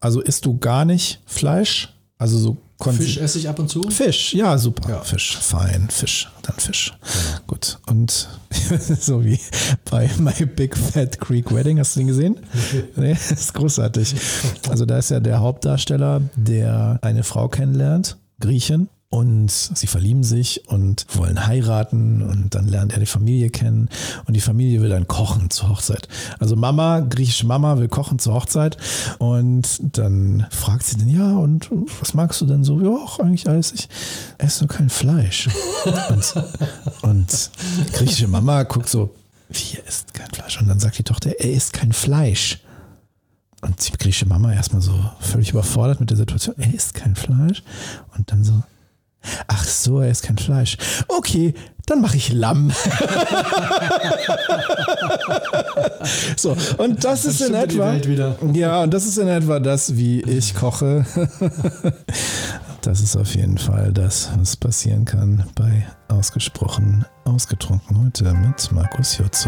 Also isst du gar nicht Fleisch? Also so Fisch esse ich ab und zu. Fisch, ja, super. Ja. Fisch, fein, dann Fisch. Ja. Gut. Und so wie bei My Big Fat Greek Wedding, hast du den gesehen? Nee, das ist großartig. Also da ist ja der Hauptdarsteller, der eine Frau kennenlernt, Griechin. Und sie verlieben sich und wollen heiraten und dann lernt er die Familie kennen und die Familie will dann kochen zur Hochzeit. Also griechische Mama will kochen zur Hochzeit und dann fragt sie den, ja und was magst du denn so? Ja, eigentlich alles, ich esse nur kein Fleisch. und griechische Mama guckt so, wie, er isst kein Fleisch? Und dann sagt die Tochter, er isst kein Fleisch. Und die griechische Mama erstmal so völlig überfordert mit der Situation, er isst kein Fleisch und dann so, ach so, er ist kein Fleisch. Okay, dann mache ich Lamm. So, und das ist in etwa. Ja, und das ist in etwa das, wie ich koche. Das ist auf jeden Fall das, was passieren kann bei Ausgesprochen Ausgetrunken heute mit Markus Jotzo.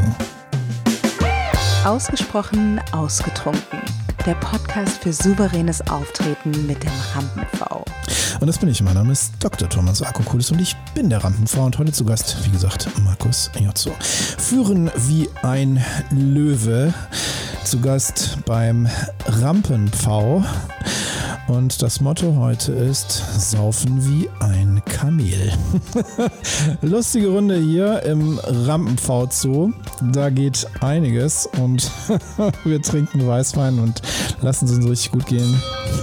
Ausgesprochen Ausgetrunken. Der Podcast für souveränes Auftreten mit dem Rampen-V. Und das bin ich. Mein Name ist Dr. Thomas Akokulis und ich bin der Rampen-V und heute zu Gast, wie gesagt, Markus Jotzo. Führen wie ein Löwe. Zu Gast beim Rampen-V. Und das Motto heute ist Saufen wie ein Kamel. Lustige Runde hier im Rampen-V-Zoo. Da geht einiges und wir trinken Weißwein und lassen es uns richtig gut gehen.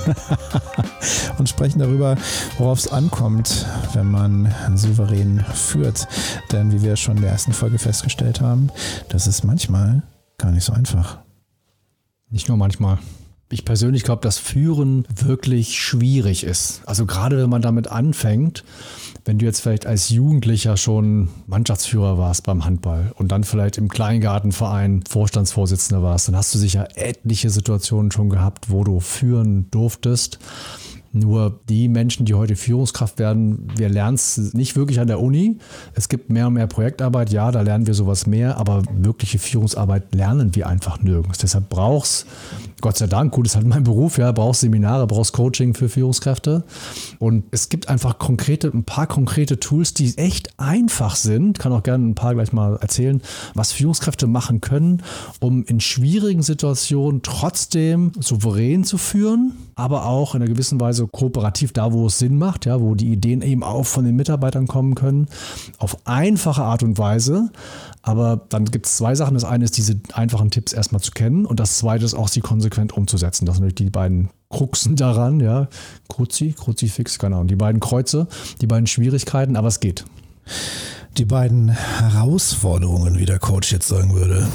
Und sprechen darüber, worauf es ankommt, wenn man souverän führt. Denn wie wir schon in der ersten Folge festgestellt haben, das ist manchmal gar nicht so einfach. Nicht nur manchmal. Ich persönlich glaube, dass Führen wirklich schwierig ist. Also gerade wenn man damit anfängt, wenn du jetzt vielleicht als Jugendlicher schon Mannschaftsführer warst beim Handball und dann vielleicht im Kleingartenverein Vorstandsvorsitzender warst, dann hast du sicher etliche Situationen schon gehabt, wo du führen durftest. Nur die Menschen, die heute Führungskraft werden, wir lernen es nicht wirklich an der Uni. Es gibt mehr und mehr Projektarbeit, ja, da lernen wir sowas mehr, aber wirkliche Führungsarbeit lernen wir einfach nirgends. Deshalb brauchst Gott sei Dank, gut, ist halt mein Beruf, ja, brauchst Seminare, brauchst Coaching für Führungskräfte. Und es gibt einfach ein paar konkrete Tools, die echt einfach sind. Kann auch gerne ein paar gleich mal erzählen, was Führungskräfte machen können, um in schwierigen Situationen trotzdem souverän zu führen, aber auch in einer gewissen Weise kooperativ da, wo es Sinn macht, ja, wo die Ideen eben auch von den Mitarbeitern kommen können, auf einfache Art und Weise. Aber dann gibt es zwei Sachen. Das eine ist, diese einfachen Tipps erstmal zu kennen und das zweite ist auch, sie konsequent umzusetzen. Das sind natürlich die beiden Kruxen daran, ja, Kruzifix, keine Ahnung, die beiden Kreuze, die beiden Schwierigkeiten, aber es geht. Die beiden Herausforderungen, wie der Coach jetzt sagen würde.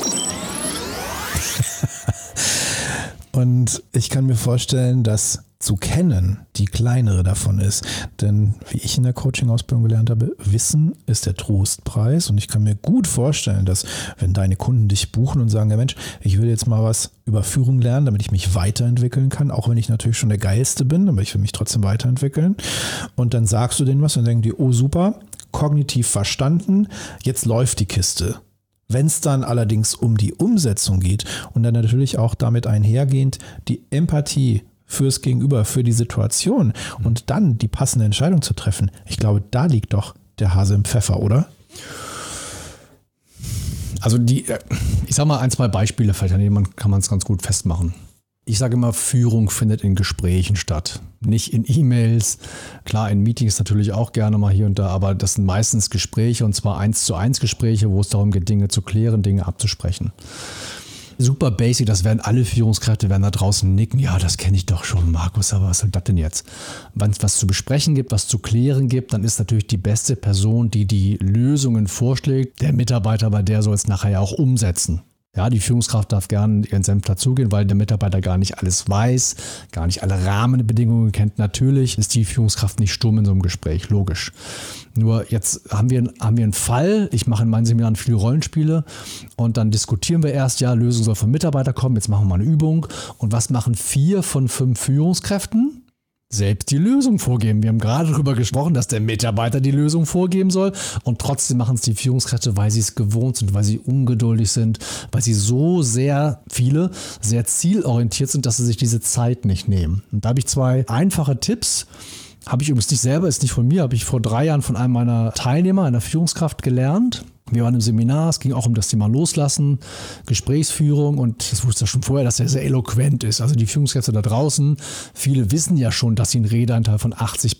Und ich kann mir vorstellen, dass zu kennen die kleinere davon ist. Denn wie ich in der Coaching-Ausbildung gelernt habe, Wissen ist der Trostpreis. Und ich kann mir gut vorstellen, dass wenn deine Kunden dich buchen und sagen, ja Mensch, ich will jetzt mal was über Führung lernen, damit ich mich weiterentwickeln kann, auch wenn ich natürlich schon der Geilste bin, aber ich will mich trotzdem weiterentwickeln. Und dann sagst du denen was und denken die, oh super, kognitiv verstanden, jetzt läuft die Kiste. Wenn es dann allerdings um die Umsetzung geht und dann natürlich auch damit einhergehend die Empathie fürs Gegenüber, für die Situation und dann die passende Entscheidung zu treffen, ich glaube, da liegt doch der Hase im Pfeffer, oder? Also ich sage mal 1, 2 Beispiele, vielleicht an denen kann man es ganz gut festmachen. Ich sage immer, Führung findet in Gesprächen statt, nicht in E-Mails. Klar, in Meetings natürlich auch gerne mal hier und da, aber das sind meistens Gespräche und zwar 1:1 Gespräche, wo es darum geht, Dinge zu klären, Dinge abzusprechen. Super basic, das werden alle Führungskräfte da draußen nicken. Ja, das kenne ich doch schon, Markus, aber was soll das denn jetzt? Wenn es was zu besprechen gibt, was zu klären gibt, dann ist natürlich die beste Person, die die Lösungen vorschlägt, der Mitarbeiter, bei der soll es nachher ja auch umsetzen. Ja, die Führungskraft darf gerne ihren Senf dazugeben, weil der Mitarbeiter gar nicht alles weiß, gar nicht alle Rahmenbedingungen kennt. Natürlich ist die Führungskraft nicht stumm in so einem Gespräch, logisch. Nur jetzt haben wir einen Fall, ich mache in meinen Seminaren viele Rollenspiele und dann diskutieren wir erst, ja, Lösung soll vom Mitarbeiter kommen, jetzt machen wir mal eine Übung. Und was machen 4 von 5 Führungskräften? selbst die Lösung vorgeben. Wir haben gerade darüber gesprochen, dass der Mitarbeiter die Lösung vorgeben soll und trotzdem machen es die Führungskräfte, weil sie es gewohnt sind, weil sie ungeduldig sind, weil sie so sehr zielorientiert sind, dass sie sich diese Zeit nicht nehmen. Und da habe ich 2 einfache Tipps. Habe ich übrigens nicht selber, ist nicht von mir, habe ich vor 3 Jahren von einem meiner Teilnehmer, einer Führungskraft gelernt. Wir waren im Seminar, es ging auch um das Thema Loslassen, Gesprächsführung und das wusste ich schon vorher, dass er sehr eloquent ist. Also die Führungskräfte da draußen, viele wissen ja schon, dass sie einen Redeanteil von 80%,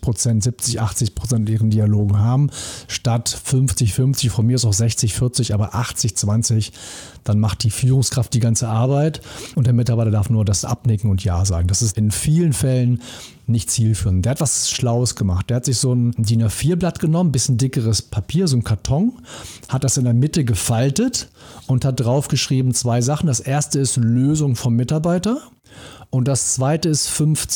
70-80% in ihren Dialogen haben, statt 50-50, von mir ist auch 60-40, aber 80-20, dann macht die Führungskraft die ganze Arbeit und der Mitarbeiter darf nur das abnicken und Ja sagen. Das ist in vielen Fällen nicht zielführend. Der hat was Schlaues gemacht. Der hat sich so ein DIN A4-Blatt genommen, ein bisschen dickeres Papier, so ein Karton, hat das in der Mitte gefaltet und hat draufgeschrieben 2 Sachen. Das erste ist Lösung vom Mitarbeiter und das zweite ist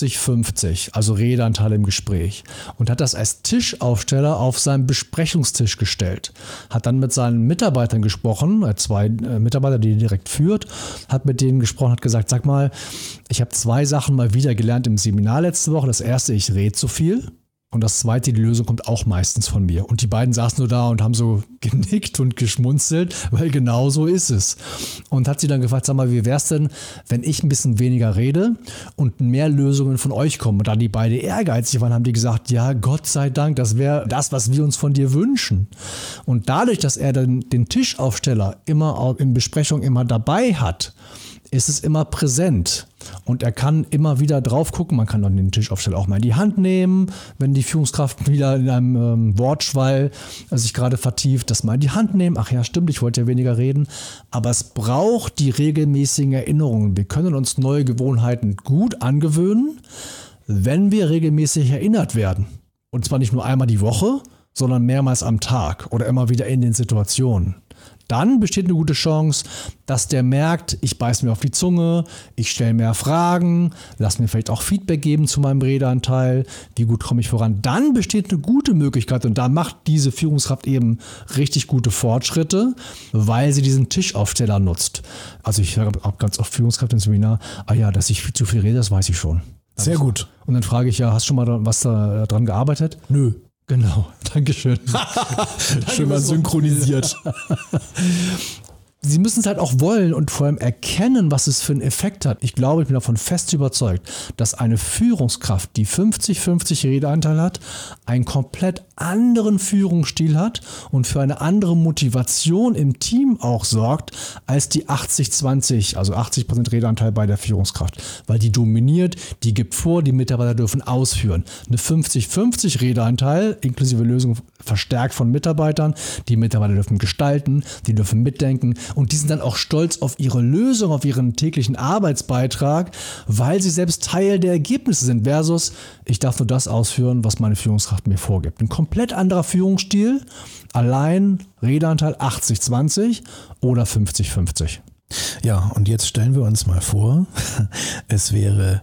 50-50, also Redeanteil im Gespräch. Und hat das als Tischaufsteller auf seinen Besprechungstisch gestellt. Hat dann mit seinen Mitarbeitern gesprochen, 2 Mitarbeiter, die er direkt führt, hat mit denen gesprochen, hat gesagt, sag mal, ich habe 2 Sachen mal wieder gelernt im Seminar letzte Woche. Das erste, ich rede zu viel. Und das zweite, die Lösung kommt auch meistens von mir. Und die beiden saßen nur da und haben so genickt und geschmunzelt, weil genau so ist es. Und hat sie dann gefragt, sag mal, wie wär's denn, wenn ich ein bisschen weniger rede und mehr Lösungen von euch kommen? Und da die beide ehrgeizig waren, haben die gesagt, ja, Gott sei Dank, das wäre das, was wir uns von dir wünschen. Und dadurch, dass er dann den Tischaufsteller immer in Besprechungen immer dabei hat, ist es immer präsent und er kann immer wieder drauf gucken. Man kann dann den Tischaufsteller auch mal in die Hand nehmen, wenn die Führungskraft wieder in einem Wortschwall sich gerade vertieft, das mal in die Hand nehmen. Ach ja, stimmt, ich wollte ja weniger reden. Aber es braucht die regelmäßigen Erinnerungen. Wir können uns neue Gewohnheiten gut angewöhnen, wenn wir regelmäßig erinnert werden. Und zwar nicht nur einmal die Woche, sondern mehrmals am Tag oder immer wieder in den Situationen. Dann besteht eine gute Chance, dass der merkt, ich beiß mir auf die Zunge, ich stelle mehr Fragen, lass mir vielleicht auch Feedback geben zu meinem Redeanteil, wie gut komme ich voran. Dann besteht eine gute Möglichkeit und da macht diese Führungskraft eben richtig gute Fortschritte, weil sie diesen Tischaufsteller nutzt. Also ich habe ganz oft Führungskräfte im Seminar, dass ich viel zu viel rede, das weiß ich schon. Sehr gut. Und dann frage ich ja, hast du schon mal was dran gearbeitet? Nö. Genau, Dankeschön. Schön mal synchronisiert. Sie müssen es halt auch wollen und vor allem erkennen, was es für einen Effekt hat. Ich glaube, ich bin davon fest überzeugt, dass eine Führungskraft, die 50-50 Redeanteil hat, einen komplett anderen Führungsstil hat und für eine andere Motivation im Team auch sorgt, als die 80-20, also 80% Redeanteil bei der Führungskraft. Weil die dominiert, die gibt vor, die Mitarbeiter dürfen ausführen. Eine 50-50 Redeanteil, inklusive Lösung verstärkt von Mitarbeitern, die Mitarbeiter dürfen gestalten, die dürfen mitdenken, und die sind dann auch stolz auf ihre Lösung, auf ihren täglichen Arbeitsbeitrag, weil sie selbst Teil der Ergebnisse sind, versus ich darf nur das ausführen, was meine Führungskraft mir vorgibt. Ein komplett anderer Führungsstil, allein Redeanteil 80-20 oder 50-50. Ja, und jetzt stellen wir uns mal vor, es wäre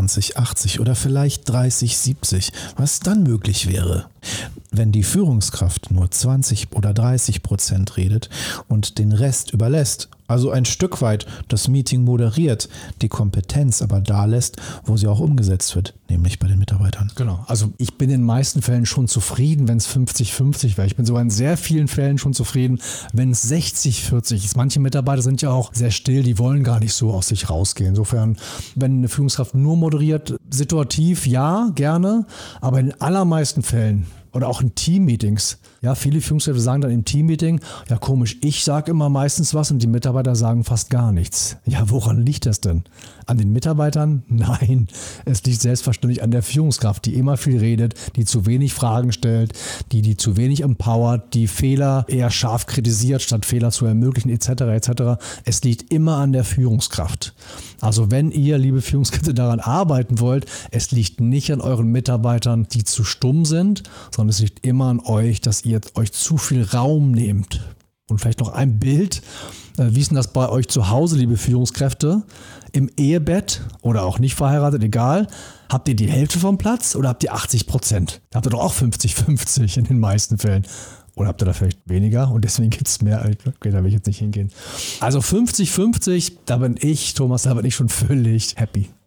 20-80 oder vielleicht 30-70, was dann möglich wäre, wenn die Führungskraft nur 20 oder 30% redet und den Rest überlässt, also ein Stück weit das Meeting moderiert, die Kompetenz aber da lässt, wo sie auch umgesetzt wird, nämlich bei den Mitarbeitern. Genau, also ich bin in den meisten Fällen schon zufrieden, wenn es 50-50 wäre. Ich bin sogar in sehr vielen Fällen schon zufrieden, wenn es 60-40 ist. Manche Mitarbeiter sind ja auch sehr still, die wollen gar nicht so aus sich rausgehen. Insofern, wenn eine Führungskraft nur moderiert, situativ, ja, gerne, aber in den allermeisten Fällen oder auch in Teammeetings. Ja, viele Führungskräfte sagen dann im Teammeeting, ja komisch, ich sage immer meistens was und die Mitarbeiter sagen fast gar nichts. Ja, woran liegt das denn? An den Mitarbeitern? Nein, es liegt selbstverständlich an der Führungskraft, die immer viel redet, die zu wenig Fragen stellt, die zu wenig empowert, die Fehler eher scharf kritisiert, statt Fehler zu ermöglichen, etc. etc. Es liegt immer an der Führungskraft. Also wenn ihr, liebe Führungskräfte, daran arbeiten wollt, es liegt nicht an euren Mitarbeitern, die zu stumm sind, sondern es liegt immer an euch, dass ihr euch zu viel Raum nehmt. Und vielleicht noch ein Bild. Wie ist denn das bei euch zu Hause, liebe Führungskräfte? Im Ehebett oder auch nicht verheiratet, egal. Habt ihr die Hälfte vom Platz oder habt ihr 80%? Da habt ihr doch auch 50-50 in den meisten Fällen. Oder habt ihr da vielleicht weniger und deswegen gibt es mehr? Okay, da will ich jetzt nicht hingehen. Also 50-50, da bin ich, Thomas, da bin ich schon völlig happy.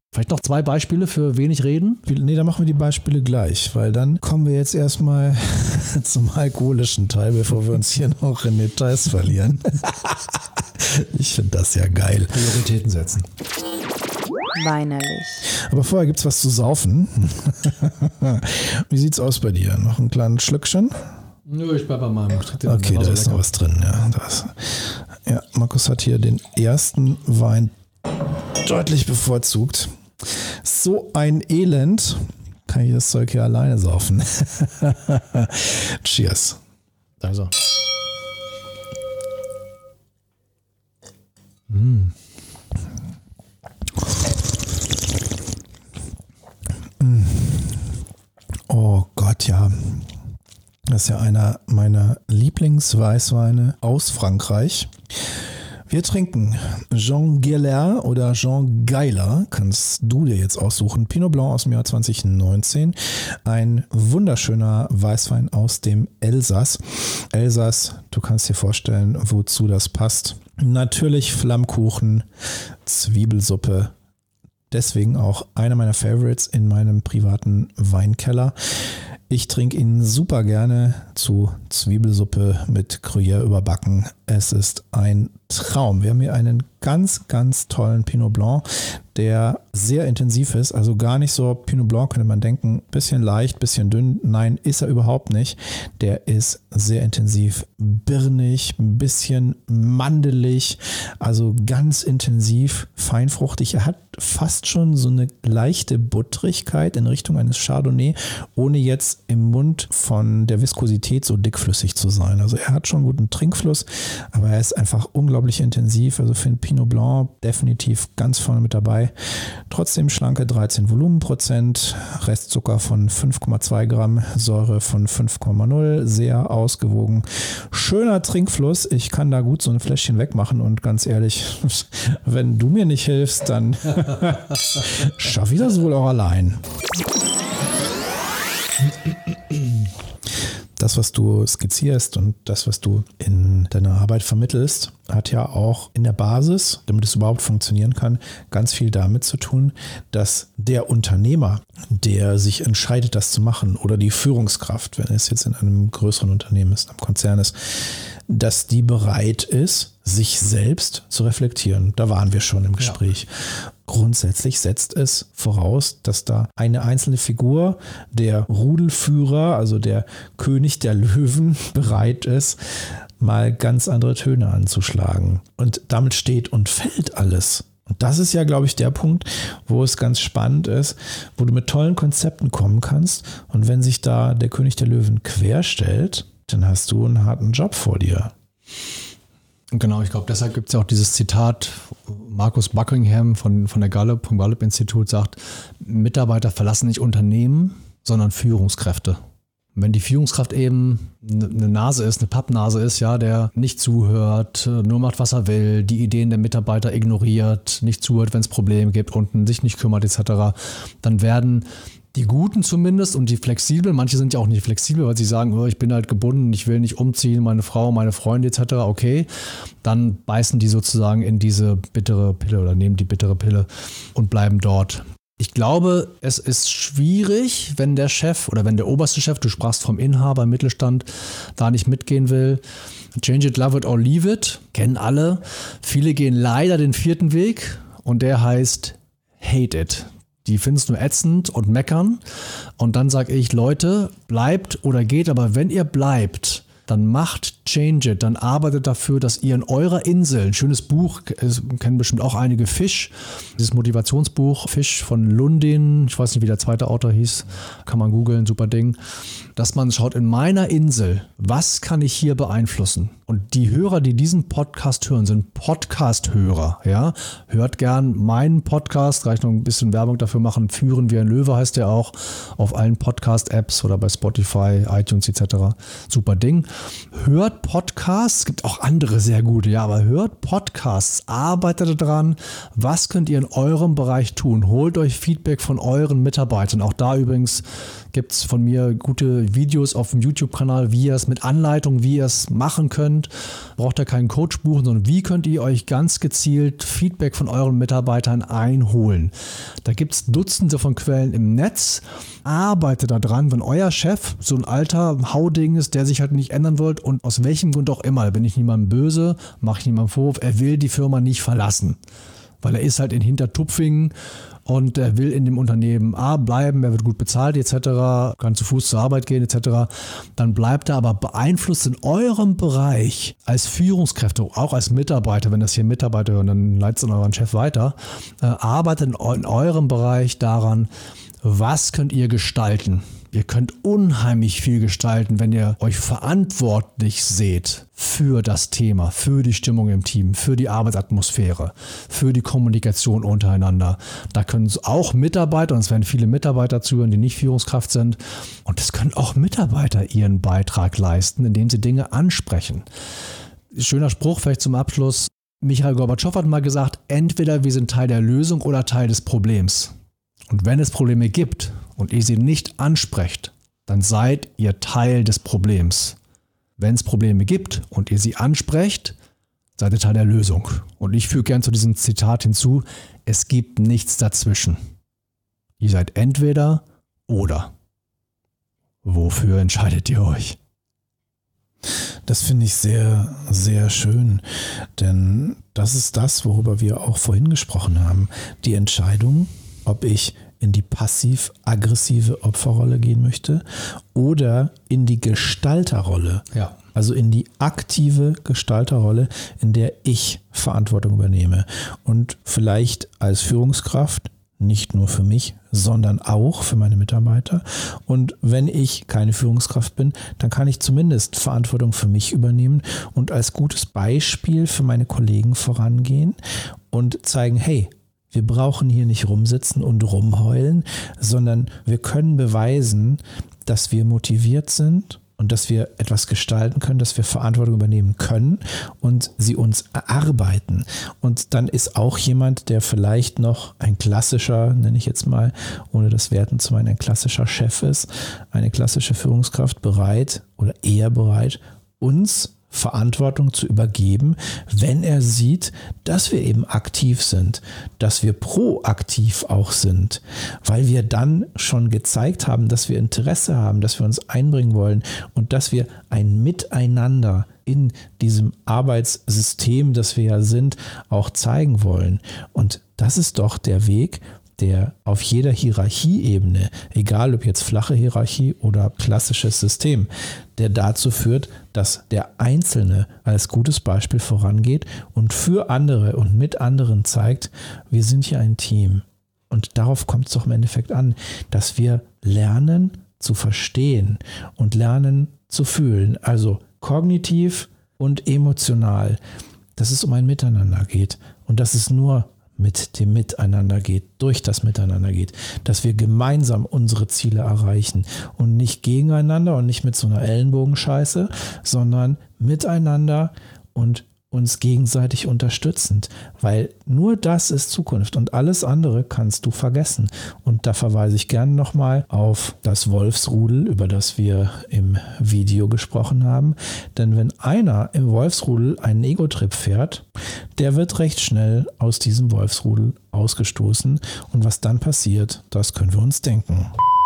Vielleicht noch 2 Beispiele für wenig reden? Nee, dann machen wir die Beispiele gleich, weil dann kommen wir jetzt erstmal zum alkoholischen Teil, bevor wir uns hier noch in Details verlieren. Ich finde das ja geil. Prioritäten setzen. Weinerlich. Aber vorher gibt es was zu saufen. Wie sieht's aus bei dir? Noch ein kleines Schlückchen? Nö, ich bleib bei meinem. Okay, da ist noch was drin. Ja, Markus hat hier den ersten Wein deutlich bevorzugt. So ein Elend. Kann ich das Zeug hier alleine saufen? Cheers. Da ist er. Oh Gott, ja. Das ist ja einer meiner Lieblingsweißweine aus Frankreich. Wir trinken Jean Geiler oder Jean Geiler, kannst du dir jetzt aussuchen. Pinot Blanc aus dem Jahr 2019. Ein wunderschöner Weißwein aus dem Elsass. Elsass, du kannst dir vorstellen, wozu das passt. Natürlich Flammkuchen, Zwiebelsuppe. Deswegen auch einer meiner Favorites in meinem privaten Weinkeller. Ich trinke ihn super gerne zu Zwiebelsuppe mit Gruyère überbacken. Es ist ein Traum. Wir haben hier einen ganz, ganz tollen Pinot Blanc, der sehr intensiv ist. Also gar nicht so Pinot Blanc, könnte man denken, bisschen leicht, bisschen dünn. Nein, ist er überhaupt nicht. Der ist sehr intensiv, birnig, ein bisschen mandelig, also ganz intensiv, feinfruchtig. Er hat fast schon so eine leichte Buttrigkeit in Richtung eines Chardonnay, ohne jetzt im Mund von der Viskosität so dickflüssig zu sein. Also er hat schon guten Trinkfluss, aber er ist einfach unglaublich intensiv. Also für einen Pinot Blanc definitiv ganz vorne mit dabei. Trotzdem schlanke 13 Volumenprozent, Restzucker von 5,2 Gramm, Säure von 5,0, sehr ausgewogen. Schöner Trinkfluss. Ich kann da gut so ein Fläschchen wegmachen und ganz ehrlich, wenn du mir nicht hilfst, dann schaffe ich das wohl auch allein. Das, was du skizzierst und das, was du in deiner Arbeit vermittelst, hat ja auch in der Basis, damit es überhaupt funktionieren kann, ganz viel damit zu tun, dass der Unternehmer, der sich entscheidet, das zu machen, oder die Führungskraft, wenn es jetzt in einem größeren Unternehmen ist, einem Konzern ist, dass die bereit ist, sich selbst zu reflektieren. Da waren wir schon im Gespräch. Ja. Grundsätzlich setzt es voraus, dass da eine einzelne Figur, der Rudelführer, also der König der Löwen, bereit ist, mal ganz andere Töne anzuschlagen. Und damit steht und fällt alles. Und das ist ja, glaube ich, der Punkt, wo es ganz spannend ist, wo du mit tollen Konzepten kommen kannst. Und wenn sich da der König der Löwen querstellt, dann hast du einen harten Job vor dir. Genau, ich glaube, deshalb gibt es ja auch dieses Zitat, Marcus Buckingham vom Gallup-Institut sagt, Mitarbeiter verlassen nicht Unternehmen, sondern Führungskräfte. Und wenn die Führungskraft eben eine Nase ist, eine Pappnase ist, ja, der nicht zuhört, nur macht, was er will, die Ideen der Mitarbeiter ignoriert, nicht zuhört, wenn es Probleme gibt, unten sich nicht kümmert etc., dann werden die Guten zumindest und die flexibel, manche sind ja auch nicht flexibel, weil sie sagen, oh, ich bin halt gebunden, ich will nicht umziehen, meine Frau, meine Freunde etc., okay, dann beißen die sozusagen in diese bittere Pille oder nehmen die bittere Pille und bleiben dort. Ich glaube, es ist schwierig, wenn der Chef oder wenn der oberste Chef, du sprachst vom Inhaber im Mittelstand, da nicht mitgehen will. Change it, love it or leave it, kennen alle. Viele gehen leider den 4. Weg und der heißt hate it. Die finden es nur ätzend und meckern. Und dann sage ich, Leute, bleibt oder geht, aber wenn ihr bleibt, dann macht Change It, dann arbeitet dafür, dass ihr in eurer Insel, ein schönes Buch, kennen bestimmt auch einige, Fisch, dieses Motivationsbuch, Fisch von Lundin, ich weiß nicht, wie der zweite Autor hieß, kann man googeln, super Ding, dass man schaut, in meiner Insel, was kann ich hier beeinflussen? Und die Hörer, die diesen Podcast hören, sind Podcast-Hörer, ja, hört gern meinen Podcast, gleich noch ein bisschen Werbung dafür machen, Führen wie ein Löwe heißt der auch, auf allen Podcast-Apps oder bei Spotify, iTunes etc., super Ding. Hört Podcasts, es gibt auch andere sehr gute, ja, aber hört Podcasts, arbeitet daran, was könnt ihr in eurem Bereich tun? Holt euch Feedback von euren Mitarbeitern. Auch da übrigens gibt es von mir gute Videos auf dem YouTube-Kanal, wie ihr es mit Anleitung, wie ihr es machen könnt. Braucht ihr keinen Coach buchen, sondern wie könnt ihr euch ganz gezielt Feedback von euren Mitarbeitern einholen. Da gibt es Dutzende von Quellen im Netz. Arbeitet daran, wenn euer Chef so ein alter Hauding ist, der sich halt nicht ändern will und aus welchem Grund auch immer, da bin ich niemandem böse, mache ich niemandem Vorwurf, er will die Firma nicht verlassen. Weil er ist halt in Hintertupfingen und er will in dem Unternehmen bleiben, er wird gut bezahlt etc., kann zu Fuß zur Arbeit gehen etc., dann bleibt er aber beeinflusst in eurem Bereich als Führungskräfte, auch als Mitarbeiter, wenn das hier Mitarbeiter hören, dann leitet es an euren Chef weiter, arbeitet in eurem Bereich daran, was könnt ihr gestalten. Ihr könnt unheimlich viel gestalten, wenn ihr euch verantwortlich seht für das Thema, für die Stimmung im Team, für die Arbeitsatmosphäre, für die Kommunikation untereinander. Da können auch Mitarbeiter, und es werden viele Mitarbeiter zuhören, die nicht Führungskraft sind, und es können auch Mitarbeiter ihren Beitrag leisten, indem sie Dinge ansprechen. Schöner Spruch vielleicht zum Abschluss. Michail Gorbatschow hat mal gesagt, entweder wir sind Teil der Lösung oder Teil des Problems. Und wenn es Probleme gibt und ihr sie nicht ansprecht, dann seid ihr Teil des Problems. Wenn es Probleme gibt und ihr sie ansprecht, seid ihr Teil der Lösung. Und ich füge gern zu diesem Zitat hinzu, es gibt nichts dazwischen. Ihr seid entweder oder. Wofür entscheidet ihr euch? Das finde ich sehr, sehr schön, denn das ist das, worüber wir auch vorhin gesprochen haben. Die Entscheidung, ob ich in die passiv-aggressive Opferrolle gehen möchte oder in die Gestalterrolle. Ja. Also in die aktive Gestalterrolle, in der ich Verantwortung übernehme. Und vielleicht als Führungskraft, nicht nur für mich, sondern auch für meine Mitarbeiter. Und wenn ich keine Führungskraft bin, dann kann ich zumindest Verantwortung für mich übernehmen und als gutes Beispiel für meine Kollegen vorangehen und zeigen, hey, wir brauchen hier nicht rumsitzen und rumheulen, sondern wir können beweisen, dass wir motiviert sind und dass wir etwas gestalten können, dass wir Verantwortung übernehmen können und sie uns erarbeiten. Und dann ist auch jemand, der vielleicht noch ein klassischer, nenne ich jetzt mal, ohne das werten zu meinen, ein klassischer Chef ist, eine klassische Führungskraft bereit oder eher bereit, uns Verantwortung zu übergeben, wenn er sieht, dass wir eben aktiv sind, dass wir proaktiv auch sind, weil wir dann schon gezeigt haben, dass wir Interesse haben, dass wir uns einbringen wollen und dass wir ein Miteinander in diesem Arbeitssystem, das wir ja sind, auch zeigen wollen. Und das ist doch der Weg, der auf jeder Hierarchieebene, egal ob jetzt flache Hierarchie oder klassisches System, der dazu führt, dass der Einzelne als gutes Beispiel vorangeht und für andere und mit anderen zeigt, wir sind hier ein Team. Und darauf kommt es doch im Endeffekt an, dass wir lernen zu verstehen und lernen zu fühlen, also kognitiv und emotional, dass es um ein Miteinander geht und dass es nur mit dem Miteinander geht, durch das Miteinander geht, dass wir gemeinsam unsere Ziele erreichen und nicht gegeneinander und nicht mit so einer Ellenbogenscheiße, sondern miteinander und uns gegenseitig unterstützend, weil nur das ist Zukunft und alles andere kannst du vergessen. Und da verweise ich gerne nochmal auf das Wolfsrudel, über das wir im Video gesprochen haben, denn wenn einer im Wolfsrudel einen Ego-Trip fährt, der wird recht schnell aus diesem Wolfsrudel ausgestoßen und was dann passiert, das können wir uns denken.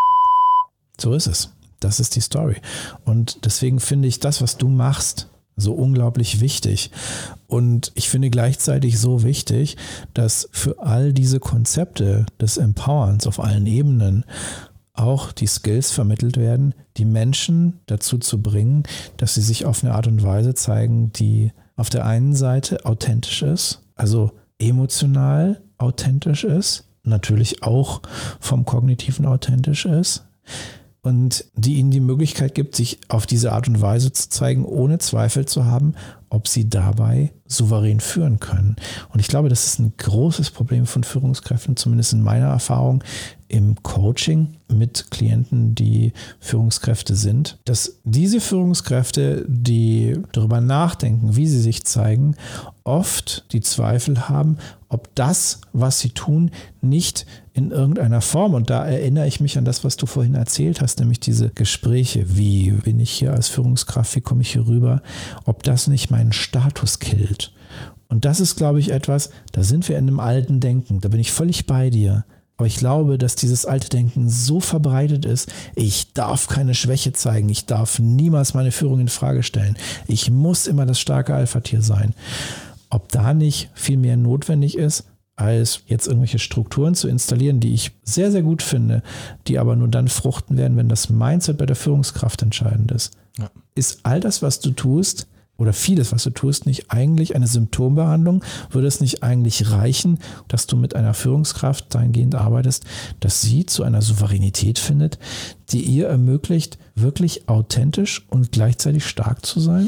So ist es. Das ist die Story. Und deswegen finde ich das, was du machst, so unglaublich wichtig. Und ich finde gleichzeitig so wichtig, dass für all diese Konzepte des Empowerns auf allen Ebenen auch die Skills vermittelt werden, die Menschen dazu zu bringen, dass sie sich auf eine Art und Weise zeigen, die auf der einen Seite authentisch ist, also emotional authentisch ist, natürlich auch vom Kognitiven authentisch ist, und die ihnen die Möglichkeit gibt, sich auf diese Art und Weise zu zeigen, ohne Zweifel zu haben, ob sie dabei souverän führen können. Und ich glaube, das ist ein großes Problem von Führungskräften, zumindest in meiner Erfahrung im Coaching mit Klienten, die Führungskräfte sind, dass diese Führungskräfte, die darüber nachdenken, wie sie sich zeigen, oft die Zweifel haben, ob das, was sie tun, nicht in irgendeiner Form, und da erinnere ich mich an das, was du vorhin erzählt hast, nämlich diese Gespräche, wie bin ich hier als Führungskraft, wie komme ich hier rüber, ob das nicht meinen Status killt. Und das ist, glaube ich, etwas, da sind wir in einem alten Denken, da bin ich völlig bei dir. Aber ich glaube, dass dieses alte Denken so verbreitet ist, ich darf keine Schwäche zeigen, ich darf niemals meine Führung in Frage stellen, ich muss immer das starke Alpha-Tier sein. Ob da nicht viel mehr notwendig ist, als jetzt irgendwelche Strukturen zu installieren, die ich sehr, sehr gut finde, die aber nur dann fruchten werden, wenn das Mindset bei der Führungskraft entscheidend ist. Ja. Ist all das, was du tust, oder vieles, was du tust, nicht eigentlich eine Symptombehandlung? Würde es nicht eigentlich reichen, dass du mit einer Führungskraft dahingehend arbeitest, dass sie zu einer Souveränität findet, die ihr ermöglicht, wirklich authentisch und gleichzeitig stark zu sein?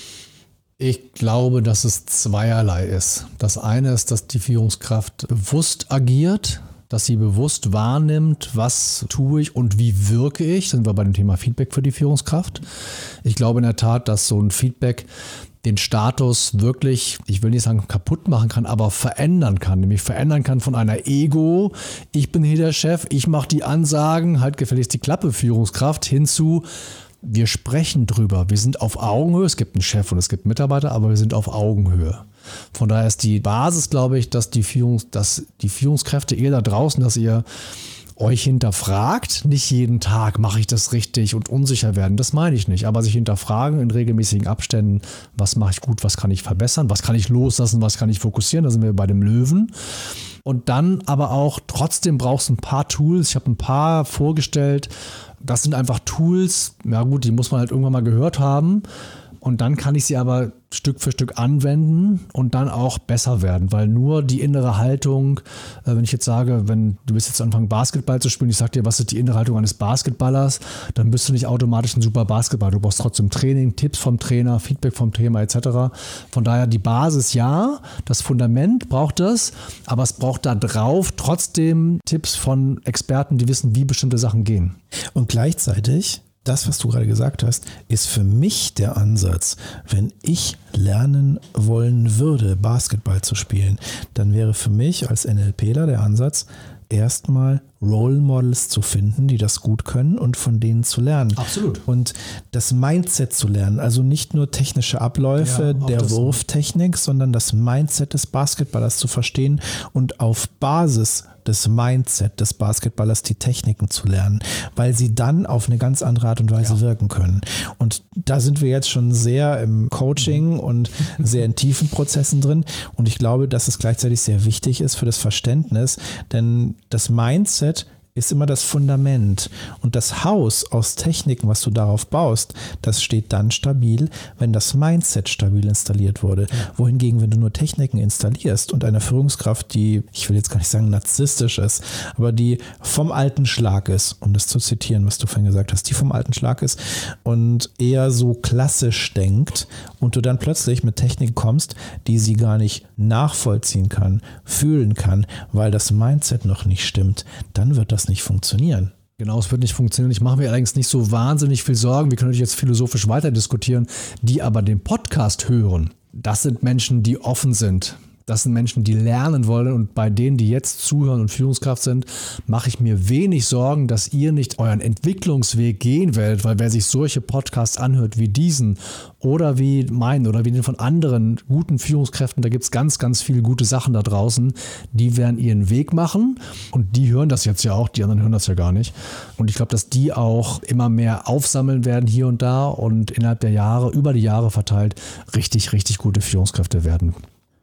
Ich glaube, dass es zweierlei ist. Das eine ist, dass die Führungskraft bewusst agiert, dass sie bewusst wahrnimmt, was tue ich und wie wirke ich. Sind wir bei dem Thema Feedback für die Führungskraft. Ich glaube in der Tat, dass so ein Feedback den Status wirklich, ich will nicht sagen kaputt machen kann, aber verändern kann. Nämlich verändern kann von einer Ego, ich bin hier der Chef, ich mache die Ansagen, halt gefälligst die Klappe Führungskraft, hinzu, wir sprechen drüber, wir sind auf Augenhöhe, es gibt einen Chef und es gibt Mitarbeiter, aber wir sind auf Augenhöhe. Von daher ist die Basis, glaube ich, dass die Führungskräfte, ihr da draußen, dass ihr euch hinterfragt, nicht jeden Tag mache ich das richtig und unsicher werden, das meine ich nicht, aber sich hinterfragen in regelmäßigen Abständen, was mache ich gut, was kann ich verbessern, was kann ich loslassen, was kann ich fokussieren, da sind wir bei dem Löwen. Und dann aber auch, trotzdem brauchst du ein paar Tools, ich habe ein paar vorgestellt, das sind einfach Tools, ja gut, die muss man halt irgendwann mal gehört haben. Und dann kann ich sie aber Stück für Stück anwenden und dann auch besser werden, weil nur die innere Haltung, wenn ich jetzt sage, wenn du willst jetzt anfangen Basketball zu spielen, ich sag dir, was ist die innere Haltung eines Basketballers, dann bist du nicht automatisch ein super Basketballer. Du brauchst trotzdem Training, Tipps vom Trainer, Feedback vom Thema etc. Von daher die Basis ja, das Fundament braucht es, aber es braucht da drauf trotzdem Tipps von Experten, die wissen, wie bestimmte Sachen gehen. Und gleichzeitig, das, was du gerade gesagt hast, ist für mich der Ansatz, wenn ich lernen wollen würde, Basketball zu spielen, dann wäre für mich als NLPler der Ansatz, erstmal Role Models zu finden, die das gut können und von denen zu lernen. Absolut. Und das Mindset zu lernen, also nicht nur technische Abläufe der Wurftechnik, sondern das Mindset des Basketballers zu verstehen und auf Basis des Mindset des Basketballers die Techniken zu lernen, weil sie dann auf eine ganz andere Art und Weise wirken können. Und da sind wir jetzt schon sehr im Coaching und sehr in tiefen Prozessen drin. Und ich glaube, dass es gleichzeitig sehr wichtig ist für das Verständnis, denn das Mindset ist immer das Fundament. Und das Haus aus Techniken, was du darauf baust, das steht dann stabil, wenn das Mindset stabil installiert wurde. Ja. Wohingegen, wenn du nur Techniken installierst und eine Führungskraft, die, ich will jetzt gar nicht sagen narzisstisch ist, aber die vom alten Schlag ist, um das zu zitieren, was du vorhin gesagt hast, die vom alten Schlag ist und eher so klassisch denkt und du dann plötzlich mit Techniken kommst, die sie gar nicht nachvollziehen kann, fühlen kann, weil das Mindset noch nicht stimmt, dann wird das nicht funktionieren. Genau, es wird nicht funktionieren. Ich mache mir allerdings nicht so wahnsinnig viel Sorgen. Wir können natürlich jetzt philosophisch weiter diskutieren, die aber den Podcast hören. Das sind Menschen, die offen sind. Das sind Menschen, die lernen wollen, und bei denen, die jetzt zuhören und Führungskraft sind, mache ich mir wenig Sorgen, dass ihr nicht euren Entwicklungsweg gehen werdet, weil wer sich solche Podcasts anhört wie diesen oder wie meinen oder wie den von anderen guten Führungskräften, da gibt es ganz, ganz viele gute Sachen da draußen, die werden ihren Weg machen und die hören das jetzt ja auch, die anderen hören das ja gar nicht. Und ich glaube, dass die auch immer mehr aufsammeln werden hier und da und innerhalb der Jahre, über die Jahre verteilt, richtig, richtig gute Führungskräfte werden.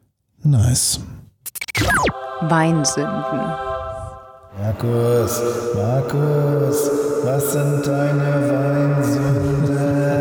Nice. Weinsünden. Markus, was sind deine Weinsünden?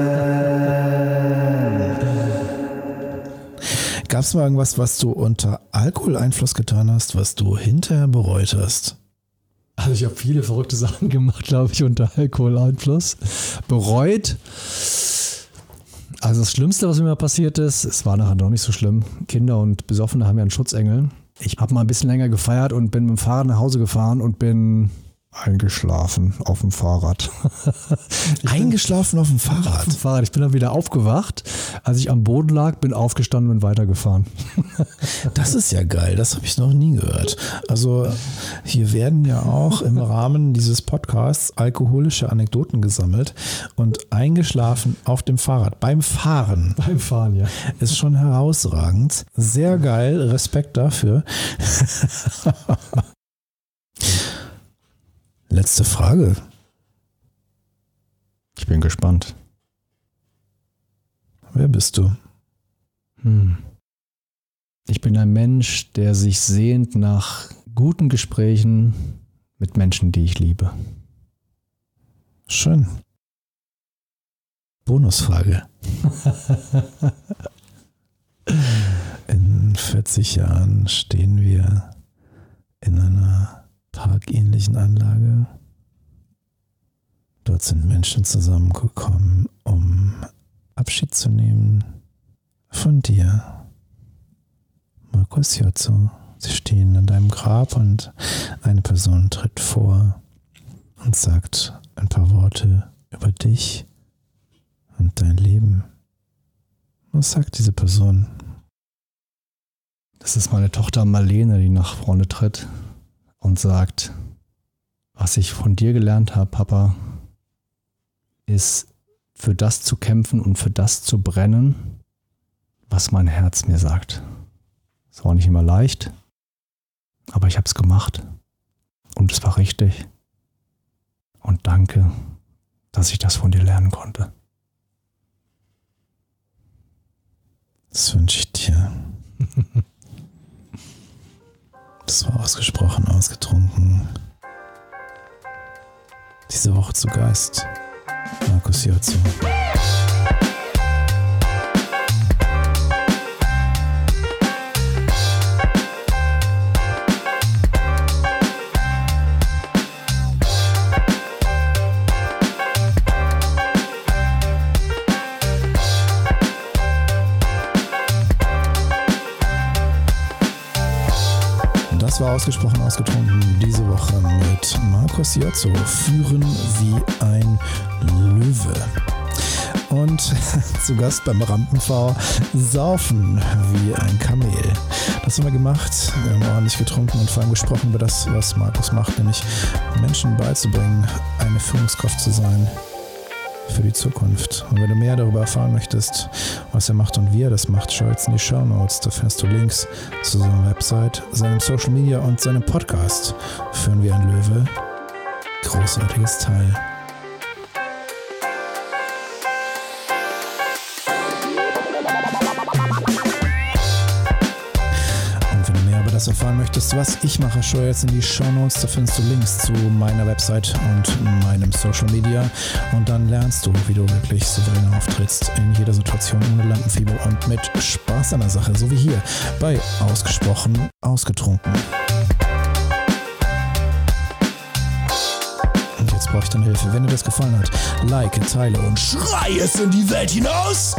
Gab es mal irgendwas, was du unter Alkoholeinfluss getan hast, was du hinterher bereut hast? Also ich habe viele verrückte Sachen gemacht, glaube ich, unter Alkoholeinfluss. Bereut. Also das Schlimmste, was mir mal passiert ist, es war nachher noch nicht so schlimm. Kinder und Besoffene haben ja einen Schutzengel. Ich habe mal ein bisschen länger gefeiert und bin mit dem Fahrrad nach Hause gefahren und bin eingeschlafen auf dem Fahrrad. Eingeschlafen auf dem Fahrrad? Auf dem Fahrrad. Ich bin dann wieder aufgewacht. Als ich am Boden lag, bin aufgestanden und weitergefahren. Das ist ja geil, das habe ich noch nie gehört. Also hier werden ja auch im Rahmen dieses Podcasts alkoholische Anekdoten gesammelt und eingeschlafen auf dem Fahrrad. Beim Fahren. Beim Fahren, ja. Ist schon herausragend. Sehr geil, Respekt dafür. Letzte Frage. Ich bin gespannt. Wer bist du? Ich bin ein Mensch, der sich sehnt nach guten Gesprächen mit Menschen, die ich liebe. Schön. Bonusfrage. In 40 Jahren stehen wir in einer parkähnlichen Anlage. Dort sind Menschen zusammengekommen, um Abschied zu nehmen von dir, Markus Jotzo. Sie stehen an deinem Grab und eine Person tritt vor und sagt ein paar Worte über dich und dein Leben. Was sagt diese Person? Das ist meine Tochter Marlene, die nach vorne tritt und sagt, was ich von dir gelernt habe, Papa, ist für das zu kämpfen und für das zu brennen, was mein Herz mir sagt. Es war nicht immer leicht, aber ich habe es gemacht und es war richtig. Und danke, dass ich das von dir lernen konnte. Das wünsche ich dir. Das war ausgesprochen, ausgetrunken. Diese Woche zu Gast, Markus Jotzo. Das war ausgesprochen ausgetrunken diese Woche mit Markus Jotzo. Führen wie ein Löwe. Und zu Gast beim Rampen-V, saufen wie ein Kamel. Das haben wir gemacht. Wir haben ordentlich getrunken und vor allem gesprochen über das, was Markus macht, nämlich Menschen beizubringen, eine Führungskraft zu sein für die Zukunft. Und wenn du mehr darüber erfahren möchtest, was er macht und wie er das macht, schau jetzt in die Shownotes. Da findest du Links zu seiner Website, seinem Social Media und seinem Podcast. Führen wie ein Löwe. Großartiges Teil. Das erfahren möchtest, was ich mache, schau jetzt in die Shownotes, da findest du Links zu meiner Website und meinem Social Media und dann lernst du, wie du wirklich souverän auftrittst in jeder Situation ohne Lampenfieber und mit Spaß an der Sache, so wie hier bei Ausgesprochen Ausgetrunken. Und jetzt brauche ich deine Hilfe. Wenn dir das gefallen hat, like, teile und schrei es in die Welt hinaus!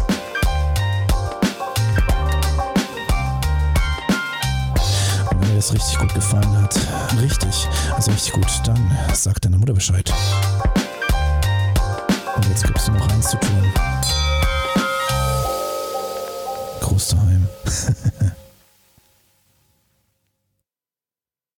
Das richtig gut gefallen hat. Richtig, also richtig gut. Dann sag deiner Mutter Bescheid. Und jetzt gibt's nur noch eins zu tun.